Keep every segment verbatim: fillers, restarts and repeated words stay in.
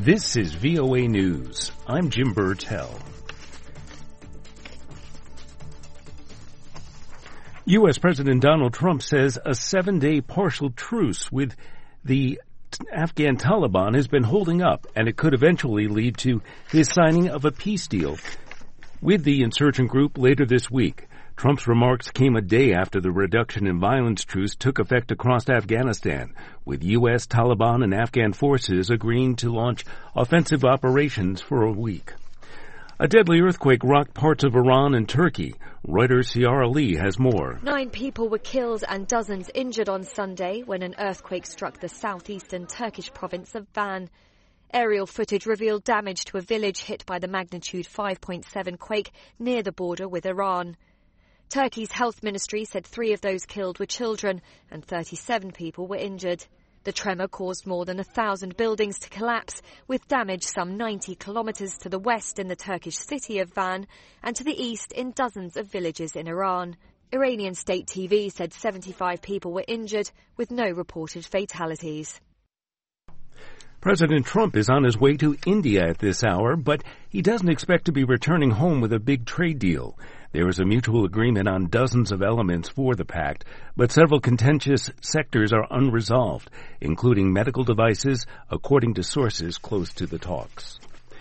This is V O A News. I'm Jim Burtell. U S. President Donald Trump says a seven-day partial truce with the Afghan Taliban has been holding up, and it could eventually lead to his signing of a peace deal with the insurgent group later this week. Trump's remarks came a day after the reduction in violence truce took effect across Afghanistan, with U S, Taliban, and Afghan forces agreeing to launch offensive operations for a week. A deadly earthquake rocked parts of Iran and Turkey. Reuters' Ciara Lee has more. Nine people were killed and dozens injured on Sunday when an earthquake struck the southeastern Turkish province of Van. Aerial footage revealed damage to a village hit by the magnitude five point seven quake near the border with Iran. Turkey's health ministry said three of those killed were children and thirty-seven people were injured. The tremor caused more than a thousand buildings to collapse, with damage some ninety kilometres to the west in the Turkish city of Van and to the east in dozens of villages in Iran. Iranian state T V said seventy-five people were injured, with no reported fatalities. President Trump is on his way to India at this hour, but he doesn't expect to be returning home with a big trade deal. There is a mutual agreement on dozens of elements for the pact, but several contentious sectors are unresolved, including medical devices, according to sources close to the talks.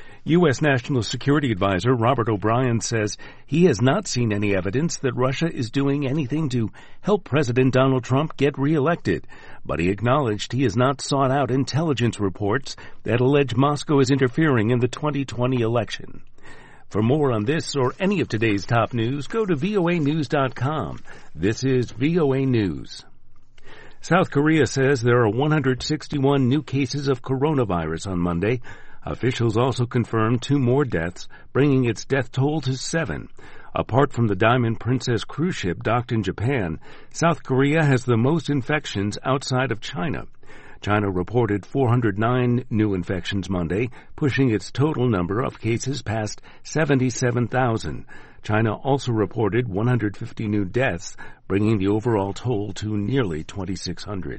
U S. National Security Advisor Robert O'Brien says he has not seen any evidence that Russia is doing anything to help President Donald Trump get reelected, but he acknowledged he has not sought out intelligence reports that allege Moscow is interfering in the twenty twenty election. For more on this or any of today's top news, go to V O A news dot com. This is V O A News. South Korea says there are one hundred sixty-one new cases of coronavirus on Monday. Officials also confirmed two more deaths, bringing its death toll to seven. Apart from the Diamond Princess cruise ship docked in Japan, South Korea has the most infections outside of China. China reported four hundred nine new infections Monday, pushing its total number of cases past seventy-seven thousand. China also reported one hundred fifty new deaths, bringing the overall toll to nearly twenty-six hundred.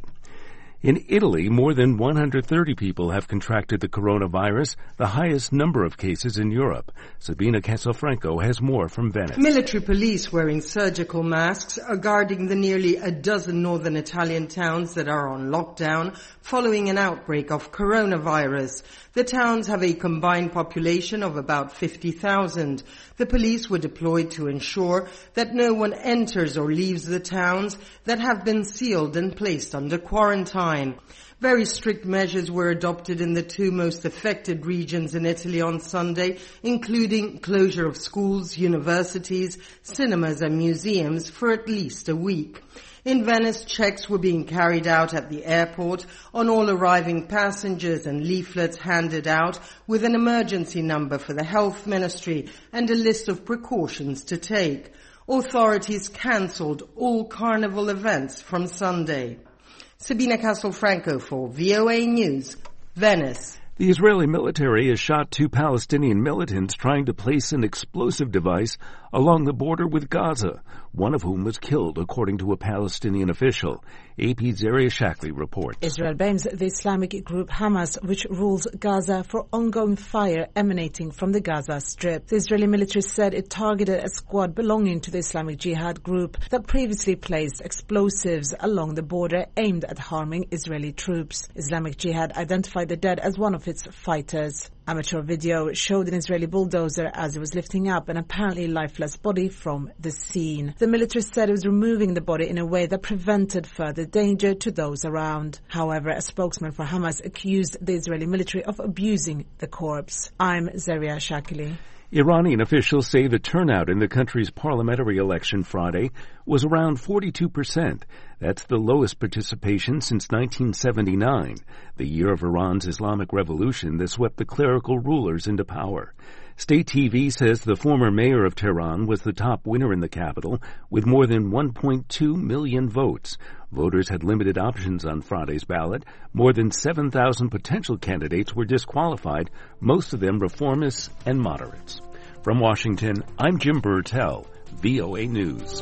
In Italy, more than one hundred thirty people have contracted the coronavirus, the highest number of cases in Europe. Sabina Castelfranco has more from Venice. Military police wearing surgical masks are guarding the nearly a dozen northern Italian towns that are on lockdown following an outbreak of coronavirus. The towns have a combined population of about fifty thousand. The police were deployed to ensure that no one enters or leaves the towns that have been sealed and placed under quarantine. Very strict measures were adopted in the two most affected regions in Italy on Sunday, including closure of schools, universities, cinemas and museums for at least a week. In Venice, checks were being carried out at the airport on all arriving passengers and leaflets handed out with an emergency number for the health ministry and a list of precautions to take. Authorities cancelled all carnival events from Sunday. Sabina Castelfranco for V O A News, Venice. The Israeli military has shot two Palestinian militants trying to place an explosive device along the border with Gaza, one of whom was killed, according to a Palestinian official. A P's Zaria Shackley reports. Israel blames the Islamic group Hamas, which rules Gaza, for ongoing fire emanating from the Gaza Strip. The Israeli military said it targeted a squad belonging to the Islamic Jihad group that previously placed explosives along the border aimed at harming Israeli troops. Islamic Jihad identified the dead as one of its fighters. Amateur video showed an Israeli bulldozer as it was lifting up an apparently lifeless body from the scene. The military said it was removing the body in a way that prevented further danger to those around. However, a spokesman for Hamas accused the Israeli military of abusing the corpse. I'm Zaria Shackley. Iranian officials say the turnout in the country's parliamentary election Friday was around forty-two percent. That's the lowest participation since nineteen seventy-nine, the year of Iran's Islamic Revolution that swept the clerical rulers into power. State T V says the former mayor of Tehran was the top winner in the capital with more than one point two million votes. Voters had limited options on Friday's ballot. More than seven thousand potential candidates were disqualified, most of them reformists and moderates. From Washington, I'm Jim Burtell, V O A News.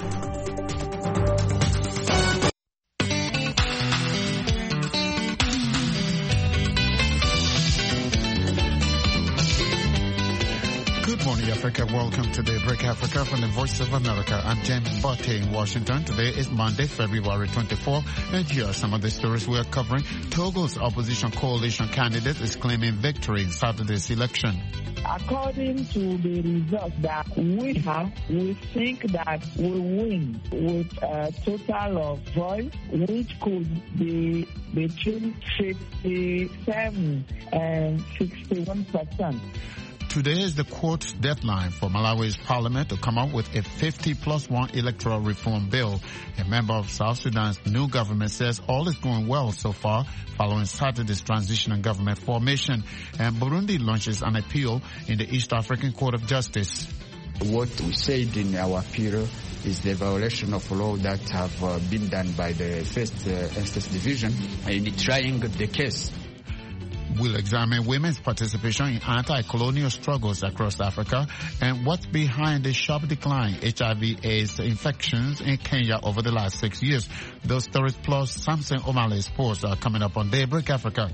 Africa. Welcome to Daybreak Africa from the Voice of America. I'm James Botte in Washington. Today is Monday, February twenty-fourth, and here are some of the stories we are covering. Togo's opposition coalition candidate is claiming victory in Saturday's election. According to the results that we have, we think that we win with a total of votes, which could be between fifty-seven and sixty-one percent. Today is the court deadline for Malawi's parliament to come up with a fifty plus one electoral reform bill. A member of South Sudan's new government says all is going well so far following Saturday's transitional government formation. And Burundi launches an appeal in the East African Court of Justice. What we said in our appeal is the violation of law that have uh, been done by the First uh, Instance Division in trying the case. We'll examine women's participation in anti-colonial struggles across Africa and what's behind the sharp decline in H I V AIDS infections in Kenya over the last six years. Those stories plus Samson O'Malley sports are coming up on Daybreak Africa.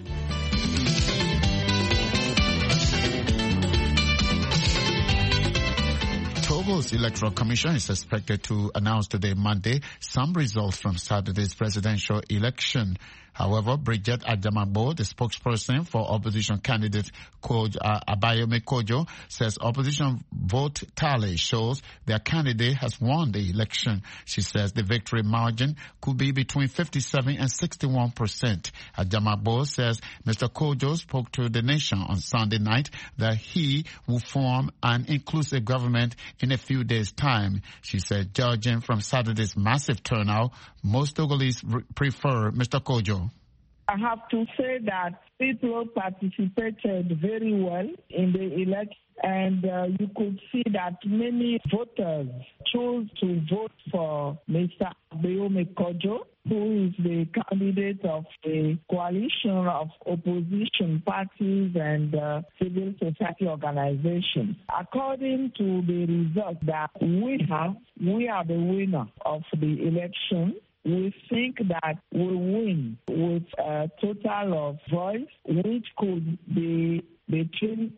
Togo's Electoral Commission is expected to announce today, Monday, some results from Saturday's presidential election. However, Bridget Ajamagbo, the spokesperson for opposition candidate uh, Abayomi Kojo, says opposition vote tally shows their candidate has won the election. She says the victory margin could be between fifty-seven and sixty-one percent. Ajamagbo says Mister Kojo spoke to the nation on Sunday night that he will form an inclusive government in a few days' time. She said, judging from Saturday's massive turnout, most Togolese prefer Mister Kojo. I have to say that people participated very well in the election, and uh, you could see that many voters chose to vote for Mister Abayomi Kojo, who is the candidate of the coalition of opposition parties and uh, civil society organizations. According to the results that we have, we are the winner of the election. We think that we win with a total of votes, which could be between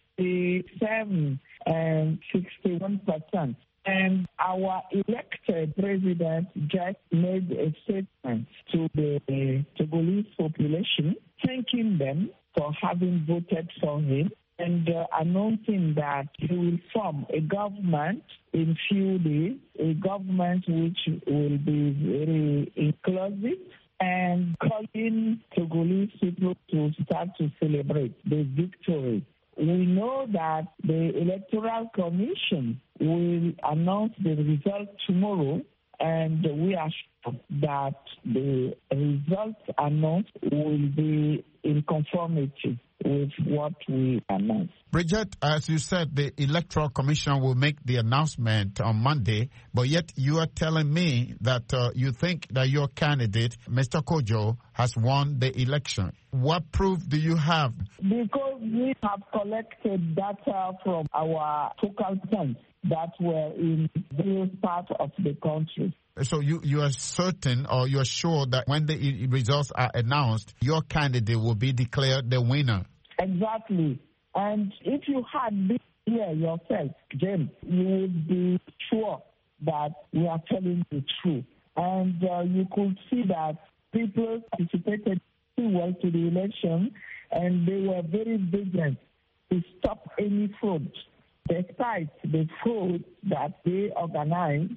fifty-seven and sixty-one percent. And our elected president just made a statement to the Togolese population, thanking them for having voted for him and uh, announcing that he will form a government in few days, a government which will be very inclusive, and calling Togolese people to start to celebrate the victory. We know that the Electoral Commission will announce the result tomorrow, and we are sure that the results announced will be in conformity with what we announced. Bridget, as you said, the Electoral Commission will make the announcement on Monday, but yet you are telling me that uh, you think that your candidate, Mister Kojo, has won the election. What proof do you have? Because we have collected data from our focal points that were in various parts of the country. So you, you are certain or you are sure that when the results are announced, your candidate will be declared the winner? Exactly. And if you had been here yourself, James, you would be sure that we are telling the truth. And uh, you could see that people participated very well to the election, and they were very vigilant to stop any fraud. Despite the fraud that they organized,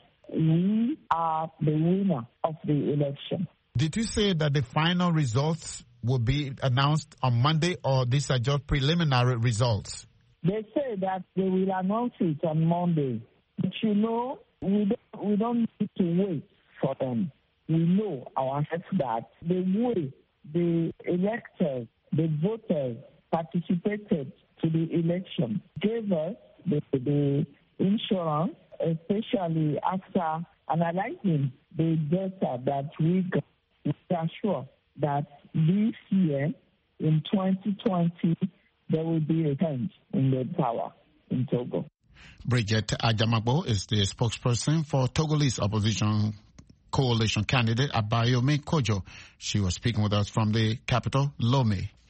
we are the winner of the election. Did you say that the final results will be announced on Monday, or these are just preliminary results? They say that they will announce it on Monday. But you know, we don't, we don't need to wait for them. We know ourselves that the way the electors, the voters participated to the election gave us the, the insurance, especially after analyzing the data that we got. We are sure that this year, in twenty twenty, there will be a change in the power in Togo. Bridget Ajamagbo is the spokesperson for Togolese opposition coalition candidate Abayomi Kojo. She was speaking with us from the capital, Lomé.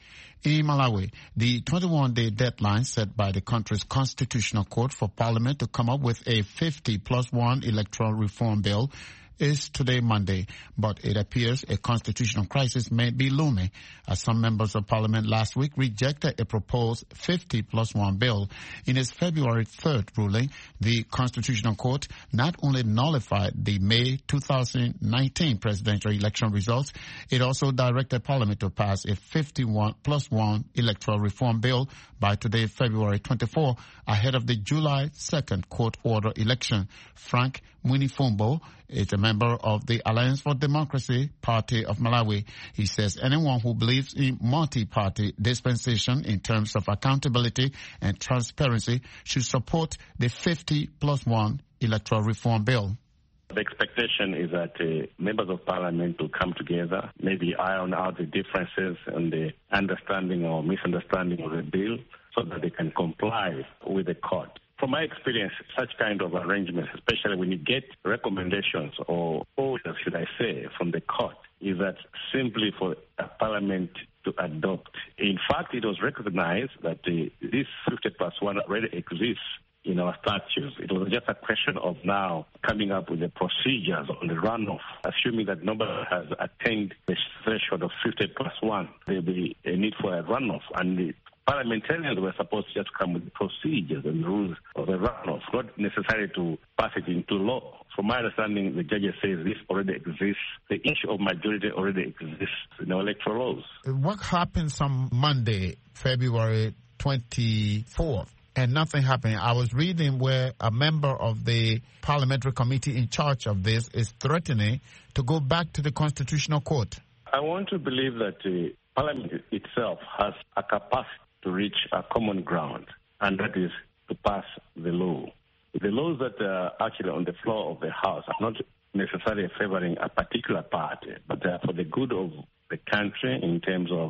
In Malawi, the twenty-one day deadline set by the country's constitutional court for parliament to come up with a fifty plus one electoral reform bill is today Monday, but it appears a constitutional crisis may be looming as some members of parliament last week rejected a proposed fifty plus one bill. In its February third ruling, the Constitutional Court not only nullified the May two thousand nineteen presidential election results, it also directed parliament to pass a fifty-one plus one electoral reform bill by today, February twenty-fourth, ahead of the July second court order election. Frank Mwinifumbo is a member of the Alliance for Democracy Party of Malawi. He says anyone who believes in multi-party dispensation in terms of accountability and transparency should support the fifty plus one electoral reform bill. The expectation is that uh, members of parliament will come together, maybe iron out the differences and the understanding or misunderstanding of the bill so that they can comply with the court. From my experience, such kind of arrangements, especially when you get recommendations or orders, should I say, from the court, is that simply for a parliament to adopt. In fact, it was recognized that the, this fifty plus one already exists in our statutes. It was just a question of now coming up with the procedures on the runoff, assuming that nobody has attained the threshold of fifty plus one. There will be a need for a runoff, and the parliamentarians were supposed to just come with the procedures and the rules of the runoff, not necessarily to pass it into law. From my understanding, the judges say this already exists. The issue of majority already exists in our electoral laws. What happens on Monday, February twenty-fourth? And nothing happening. I was reading where a member of the parliamentary committee in charge of this is threatening to go back to the Constitutional Court. I want to believe that the parliament itself has a capacity to reach a common ground, and that is to pass the law. The laws that are actually on the floor of the House are not necessarily favoring a particular party, but they are for the good of the country in terms of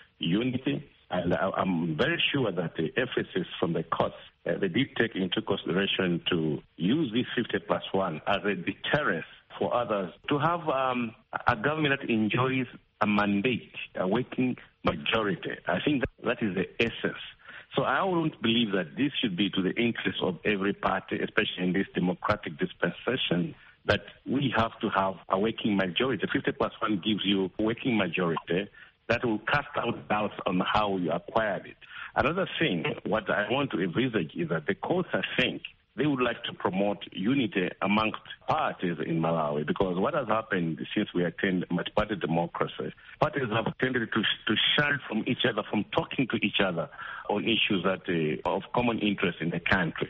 unity. And I'm very sure that the emphasis from the courts, uh, they did take into consideration to use this fifty plus one as a deterrent for others to have um, a government that enjoys a mandate, a working majority. I think that, that is the essence. So I won't believe that this should be to the interest of every party, especially in this democratic dispensation, that we have to have a working majority. fifty plus one gives you a working majority that will cast out doubts on how you acquired it. Another thing, what I want to envisage is that the courts, I think, they would like to promote unity amongst parties in Malawi, because what has happened since we attained multi-party democracy, parties have tended to to shun from each other, from talking to each other on issues that uh, of common interest in the country.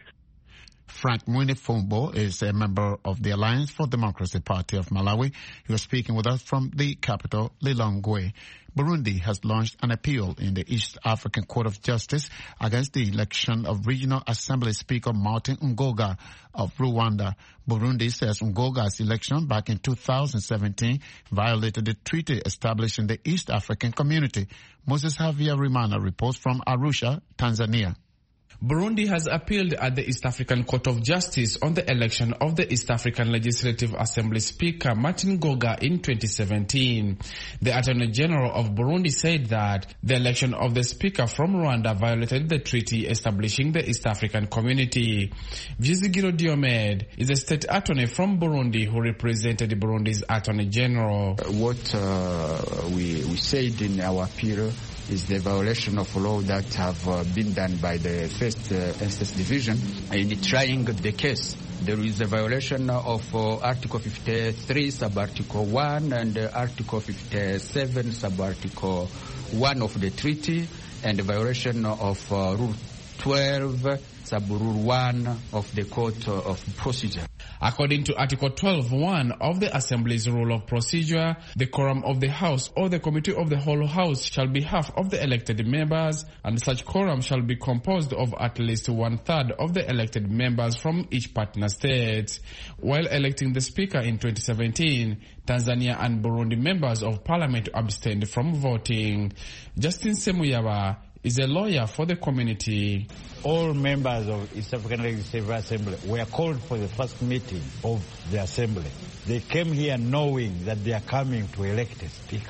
Frank Mwinifumbo is a member of the Alliance for Democracy Party of Malawi. He was speaking with us from the capital, Lilongwe. Burundi has launched an appeal in the East African Court of Justice against the election of Regional Assembly Speaker Martin Ngoga of Rwanda. Burundi says Ngoga's election back in two thousand seventeen violated the treaty establishing the East African Community. Moses Javier Rimana reports from Arusha, Tanzania. Burundi has appealed at the East African Court of Justice on the election of the East African Legislative Assembly Speaker Martin Ngoga in twenty seventeen. The Attorney General of Burundi said that the election of the Speaker from Rwanda violated the treaty establishing the East African Community. Vizigiro Diomed is a state attorney from Burundi who represented Burundi's Attorney General. What uh, we, we said in our appeal is the violation of law that have uh, been done by the First uh, Instance Division in trying the case. There is a violation of uh, Article fifty-three, Sub-Article one, and uh, Article fifty-seven, Sub-Article one of the treaty, and the violation of uh, Rule twelve, Sub-Rule one of the Court of Procedure. According to Article twelve point one of the Assembly's Rule of Procedure, the quorum of the House or the Committee of the whole House shall be half of the elected members, and such quorum shall be composed of at least one-third of the elected members from each partner state. While electing the Speaker in twenty seventeen, Tanzania and Burundi members of Parliament abstained from voting. Justin Semuyaba is a lawyer for the community. All members of East African Legislative Assembly were called for the first meeting of the Assembly. They came here knowing that they are coming to elect a speaker.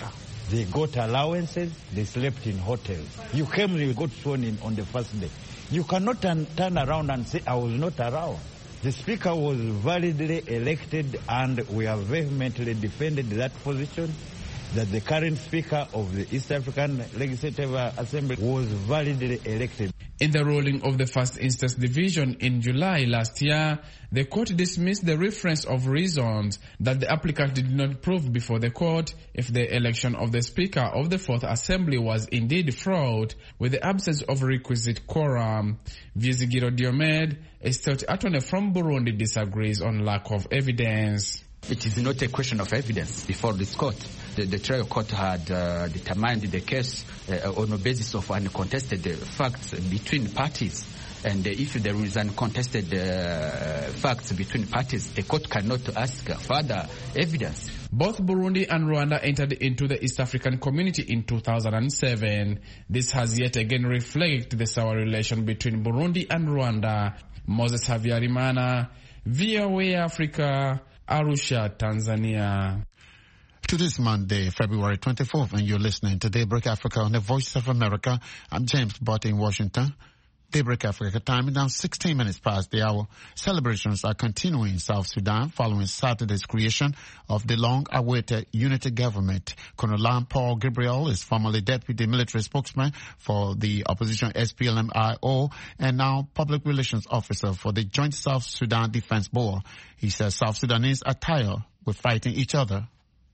They got allowances, they slept in hotels. You came, you got sworn in on the first day. You cannot turn, turn around and say, I was not around. The Speaker was validly elected, and we have vehemently defended that position, that the current Speaker of the East African Legislative Assembly was validly elected. In the ruling of the First Instance Division in July last year, the court dismissed the reference of reasons that the applicant did not prove before the court if the election of the Speaker of the Fourth Assembly was indeed fraud with the absence of requisite quorum. Vizigiro Diomed, a state attorney from Burundi, disagrees on lack of evidence. It is not a question of evidence before this court. The, the trial court had uh, determined the case uh, on the basis of uncontested uh, facts between parties. And uh, if there is uncontested uh, facts between parties, the court cannot ask further evidence. Both Burundi and Rwanda entered into the East African Community in two thousand seven. This has yet again reflected the sour relation between Burundi and Rwanda. Moses Havyarimana, V O A Africa, Arusha, Tanzania. To this Monday, February twenty-fourth, and you're listening to Daybreak Africa on the Voice of America. I'm James Botte in Washington. Daybreak Africa time is now sixteen minutes past the hour. Celebrations are continuing in South Sudan following Saturday's creation of the long-awaited unity government. Colonel Paul Gabriel is formerly deputy military spokesman for the opposition S P L M I O and now public relations officer for the Joint South Sudan Defense Board. He says South Sudanese are tired with fighting each other.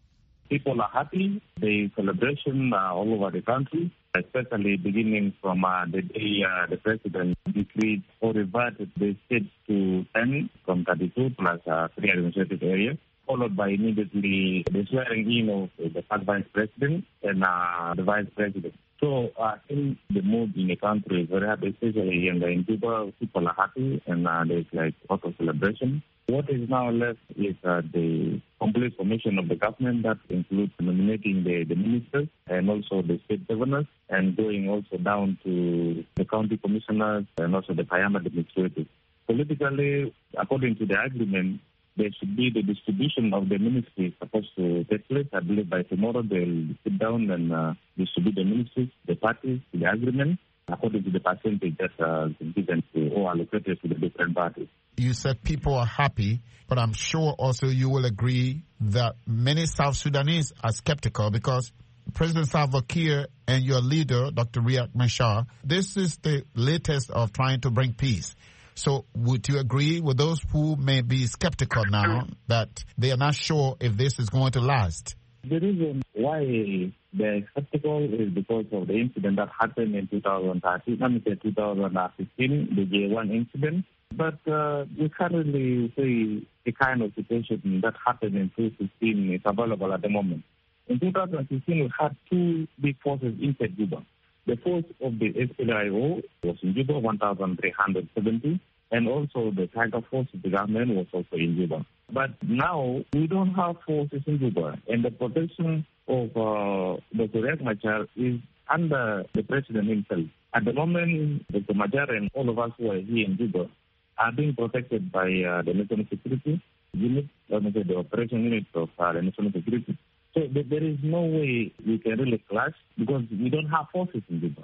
People are happy. The celebration uh, all over the country, especially beginning from uh, the day uh, the president decreed or reverted the states to ten from thirty-two plus uh, three administrative areas, followed by immediately the swearing in of the first vice president and uh, the vice president. So uh, I think the mood in the country is very happy, especially in the Juba. People are happy and uh, there's like a lot of celebration. What is now left is uh, the complete formation of the government that includes nominating the, the ministers and also the state governors and going also down to the county commissioners and also the Kayama administrators. Politically, according to the agreement, there should be the distribution of the ministries supposed to take place. I believe by tomorrow they'll sit down and uh, distribute the ministries, the parties, the agreement, according to the percentage that uh, is given to or allocated to the different parties. You said people are happy, but I'm sure also you will agree that many South Sudanese are skeptical because President Salva Kiir and your leader, Doctor Riek Machar, this is the latest of trying to bring peace. So would you agree with those who may be skeptical now that they are not sure if this is going to last? The reason why they're skeptical is because of the incident that happened in two thousand thirteen, let me say two thousand fifteen, the J one incident. But uh, we can't really say the kind of situation that happened in two thousand fifteen is available at the moment. In two thousand fifteen, we had two big forces inside Juba. The force of the S P L I O was in Juba, one thousand three hundred seventy, and also the Tiger Force of the government was also in Juba. But now we don't have forces in Juba, and the protection of uh, Doctor Riek Machar is under the president himself. At the moment, Doctor Machar and all of us who are here in Juba are being protected by uh, the national security unit, let me say the operation unit of uh, the national security. So th- there is no way we can really clash because we don't have forces in Juba.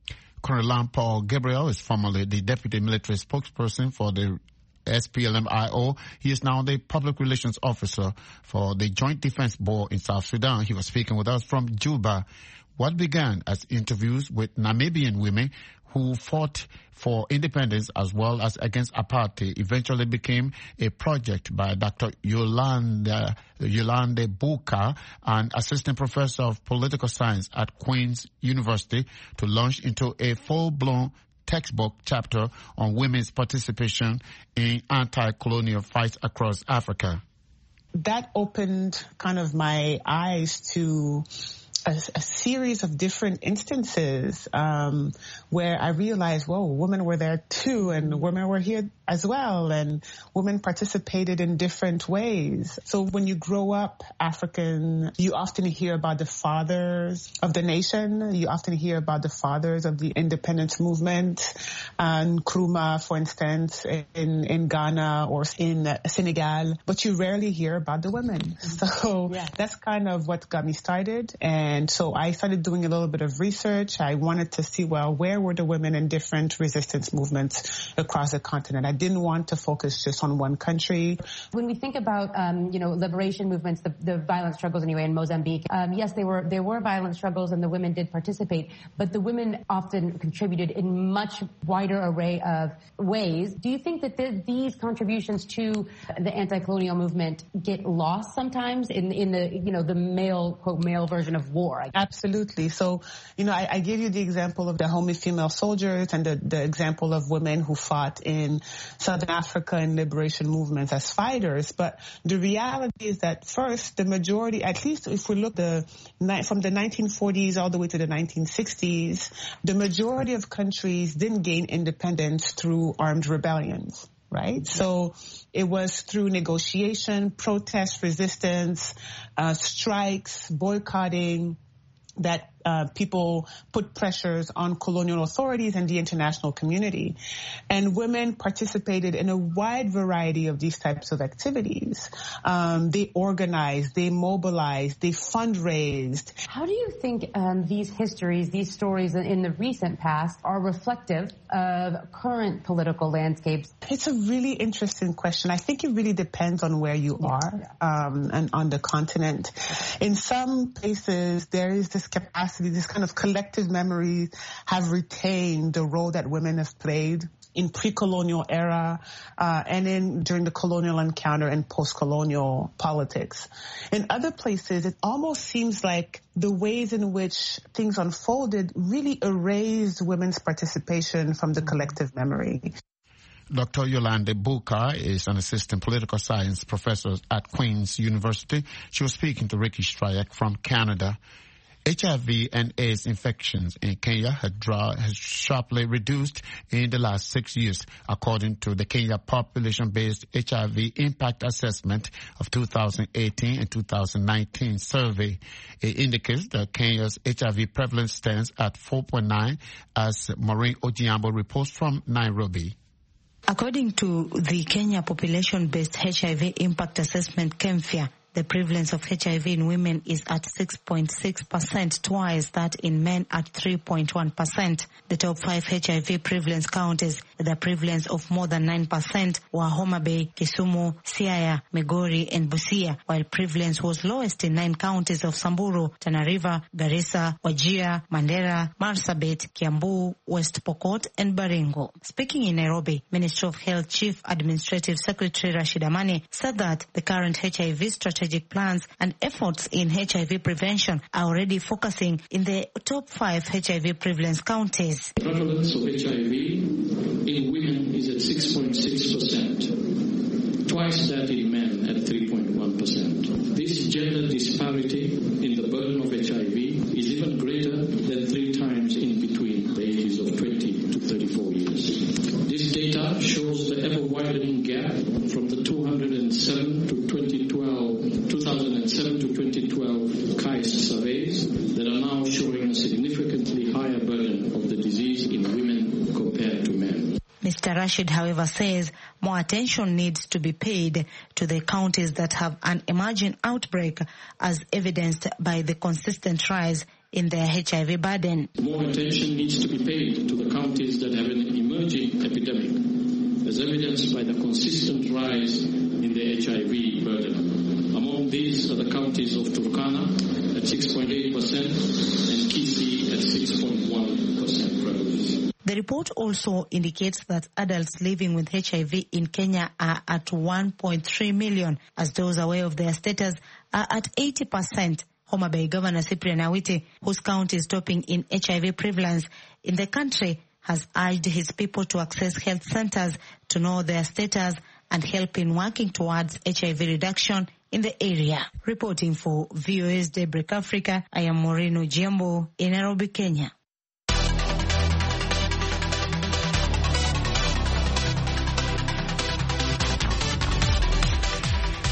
Colonel Paul Gabriel is formerly the deputy military spokesperson for the S P L M I O. He is now the public relations officer for the Joint Defense Board in South Sudan. He was speaking with us from Juba. What began as interviews with Namibian women who fought for independence as well as against apartheid eventually became a project by Doctor Yolande, Yolande Buka, an assistant professor of political science at Queen's University, to launch into a full-blown textbook chapter on women's participation in anti-colonial fights across Africa. That opened kind of my eyes to A, a series of different instances um, where I realized, whoa, women were there too, and women were here as well, and women participated in different ways. So when you grow up African, you often hear about the fathers of the nation. You often hear about the fathers of the independence movement, and Nkrumah, for instance, in, in Ghana or in Senegal, but you rarely hear about the women. So yeah. That's kind of what got me started. And so I started doing a little bit of research. I wanted to see, well, where were the women in different resistance movements across the continent? I didn't want to focus just on one country. When we think about, um, you know, liberation movements, the, the violent struggles anyway in Mozambique, um, yes, they were, there were violent struggles and the women did participate, but the women often contributed in much wider array of ways. Do you think that the, these contributions to the anti-colonial movement get lost sometimes in, in the, you know, the male, quote, male version of war? Absolutely. So, you know, I, I gave you the example of the Homi female soldiers and the, the example of women who fought in Southern Africa in liberation movements as fighters. But the reality is that first, the majority, at least if we look the from the nineteen forties all the way to the nineteen sixties, the majority of countries didn't gain independence through armed rebellions. Right? So it was through negotiation, protest, resistance, uh, strikes, boycotting, that uh, people put pressures on colonial authorities and the international community. And women participated in a wide variety of these types of activities. Um, they organized, they mobilized, they fundraised. How do you think um, these histories, these stories in the recent past are reflective of current political landscapes? It's a really interesting question. I think it really depends on where you are um, and on the continent. In some places, there is this capacity, this kind of collective memory have retained the role that women have played in pre-colonial era uh, and in during the colonial encounter and post-colonial politics. In other places, it almost seems like the ways in which things unfolded really erased women's participation from the collective memory. Doctor Yolande Buka is an assistant political science professor at Queen's University. She was speaking to Ricky Strayek from Canada. H I V and AIDS infections in Kenya had draw, has sharply reduced in the last six years, according to the Kenya population-based H I V impact assessment of two thousand eighteen and two thousand nineteen survey. It indicates that Kenya's H I V prevalence stands at four point nine, as Maureen Ojiambo reports from Nairobi. According to the Kenya population-based H I V impact assessment, KEMFIA, the prevalence of H I V in women is at six point six percent, twice that in men at three point one percent. The top five H I V prevalence counties with a prevalence of more than nine percent were Homa Bay, Kisumu, Siaya, Migori, and Busia, while prevalence was lowest in nine counties of Samburu, Tana River, Garissa, Wajir, Mandera, Marsabit, Kiambu, West Pokot, and Baringo. Speaking in Nairobi, Ministry of Health Chief Administrative Secretary Rashid Amani said that the current H I V strategy plans and efforts in H I V prevention are already focusing in the top five H I V prevalence counties. The prevalence of H I V in women is at six point six percent, twice that in men at three point one percent. This gender disparity in the burden of H I V is even greater than three times in between the ages of twenty to thirty-four years. This data shows the ever-widening gap from the two hundred seven to twenty twelve, two thousand seven to twenty twelve KAIS surveys that are now showing a significantly higher burden of the disease in women compared to men. Mister Rashid, however, says more attention needs to be paid to the counties that have an emerging outbreak, as evidenced by the consistent rise in their H I V burden. More attention needs to be paid to the counties that have an emerging epidemic, as evidenced by the consistent rise in the H I V burden. Among these are the counties of Turkana at six point eight percent and Kisii at six point one percent prevalence. The report also indicates that adults living with H I V in Kenya are at one point three million, as those aware of their status are at eighty percent. Homa Bay Governor Cyprian Awiti, whose county is topping in H I V prevalence in the country, has urged his people to access health centers to know their status and help in working towards H I V reduction in the area. Reporting for V O A's Daybreak Africa, I am Maureen Ojiambo in Nairobi, Kenya.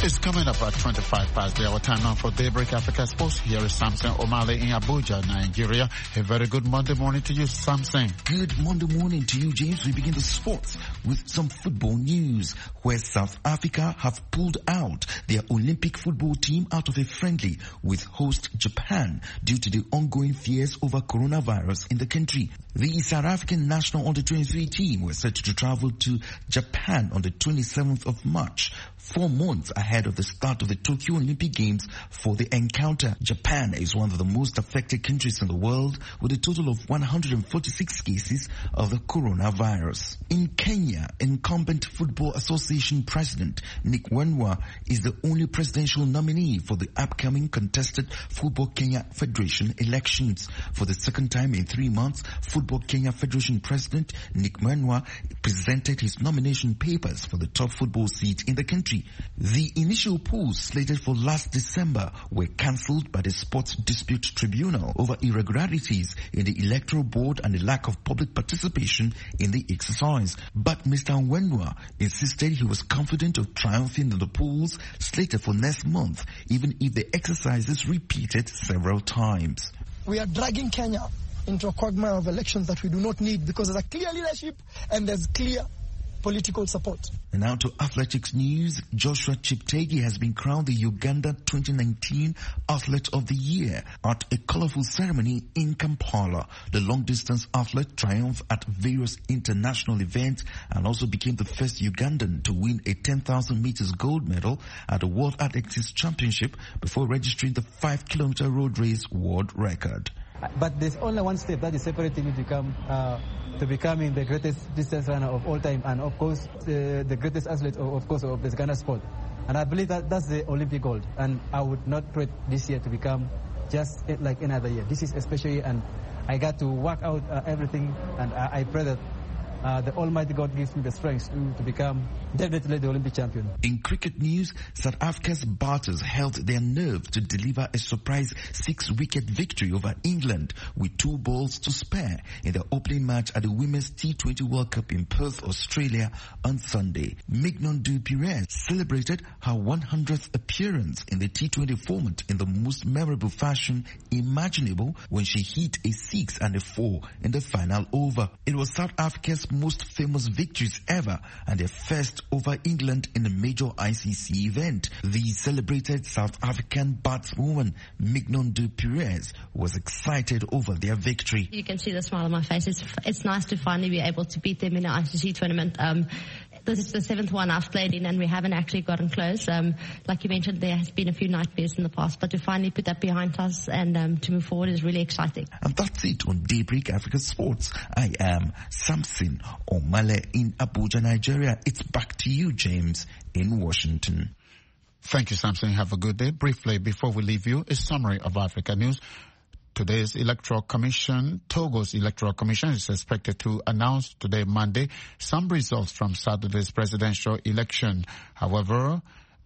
It's coming up at twenty-five past the hour. Time now for Daybreak Africa Sports. Here is Samson Omale in Abuja, Nigeria. A very good Monday morning to you, Samson. Good Monday morning to you, James. We begin the sports with some football news, where South Africa have pulled out their Olympic football team out of a friendly with host Japan due to the ongoing fears over coronavirus in the country. The South African national under twenty-three team were set to travel to Japan on the twenty-seventh of March, four months ahead of the start of the Tokyo Olympic Games for the encounter. Japan is one of the most affected countries in the world, with a total of one hundred forty-six cases of the coronavirus. In Kenya, incumbent Football Association President Nick Wenwa is the only presidential nominee for the upcoming contested Football Kenya Federation elections. For the second time in three months, Football Kenya Federation President Nick Wenwa presented his nomination papers for the top football seat in the country. The initial polls slated for last December were cancelled by the Sports Dispute Tribunal over irregularities in the Electoral Board and the lack of public participation in the exercise. But Mister Wenwa insisted he was confident of triumphing in the polls slated for next month, even if the exercise is repeated several times. We are dragging Kenya into a quagmire of elections that we do not need, because there's a clear leadership and there's clear political support. And now to athletics news. Joshua Cheptegei has been crowned the Uganda twenty nineteen Athlete of the Year at a colorful ceremony in Kampala. The long-distance athlete triumphed at various international events and also became the first Ugandan to win a ten thousand meters gold medal at the World Athletics Championship before registering the five kilometer road race world record. But there's only one step that is separating you to become uh, to becoming the greatest distance runner of all time, and of course the, the greatest athlete of, of course of the Ghana sport. And I believe that that's the Olympic gold. And I would not pray this year to become just like any other year. This is a special year, and I got to work out uh, everything, and I, I pray that Uh, the Almighty God gives me the strength to, to become definitely the Olympic champion. In cricket news, South Africa's batters held their nerve to deliver a surprise six-wicket victory over England with two balls to spare in the opening match at the Women's T twenty World Cup in Perth, Australia on Sunday. Mignon du Pirez celebrated her one hundredth appearance in the T twenty format in the most memorable fashion imaginable when she hit a six and a four in the final over. It was South Africa's most famous victories ever and their first over England in a major I C C event. The celebrated South African batswoman Mignon du Pirez was excited over their victory. You can see the smile on my face. It's, it's nice to finally be able to beat them in an I C C tournament. Um, This is the seventh one I've played in, and we haven't actually gotten close. Um, like you mentioned, there has been a few nightmares in the past, but to finally put that behind us and um, to move forward is really exciting. And that's it on Daybreak Africa Sports. I am Samson Omale in Abuja, Nigeria. It's back to you, James, in Washington. Thank you, Samson. Have a good day. Briefly, before we leave you, a summary of Africa news. Today's Electoral Commission, Togo's Electoral Commission, is expected to announce today, Monday, some results from Saturday's presidential election. However,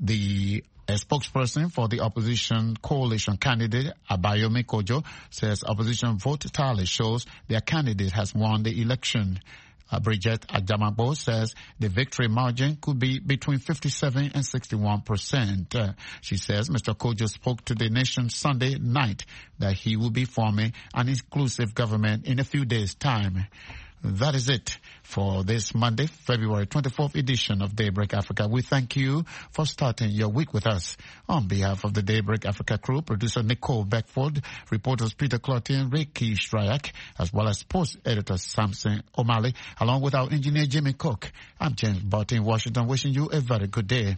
the a spokesperson for the opposition coalition candidate, Abayomi Kojo, says opposition vote tally shows their candidate has won the election. Uh, Bridget Ajamabo says the victory margin could be between fifty-seven and sixty-one percent. Uh, she says Mister Kojo spoke to the nation Sunday night that he will be forming an inclusive government in a few days' time. That is it for this Monday, February twenty-fourth edition of Daybreak Africa. We thank you for starting your week with us. On behalf of the Daybreak Africa crew, producer Nicole Beckford, reporters Peter Clotier, Ricky Shryak, as well as sports editor Samson Omale, along with our engineer Jimmy Cook. I'm James Barton in Washington, wishing you a very good day.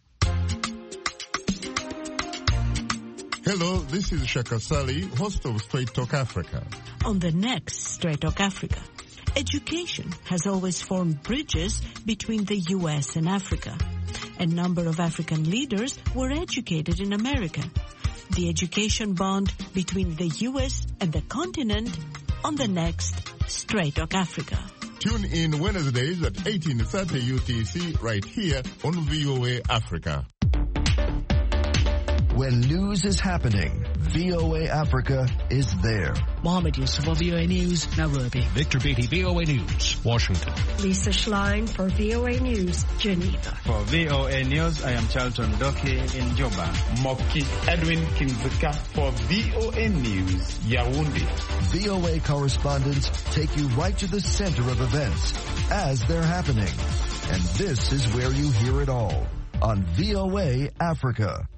Hello, this is Shaka Sali, host of Straight Talk Africa. On the next Straight Talk Africa, education has always formed bridges between the U S and Africa. A number of African leaders were educated in America. The education bond between the U S and the continent on the next Straight Talk Africa. Tune in Wednesdays at eighteen thirty U T C right here on V O A Africa. When news is happening, V O A Africa is there. Mohammed Yusuf for V O A News, Nairobi. Victor Beatty, V O A News, Washington. Lisa Schlein for V O A News, Geneva. For V O A News, I am Charlton Doki in Juba. Moki Edwin Kinzika for V O A News, Yaoundé. V O A correspondents take you right to the center of events as they're happening. And this is where you hear it all on V O A Africa.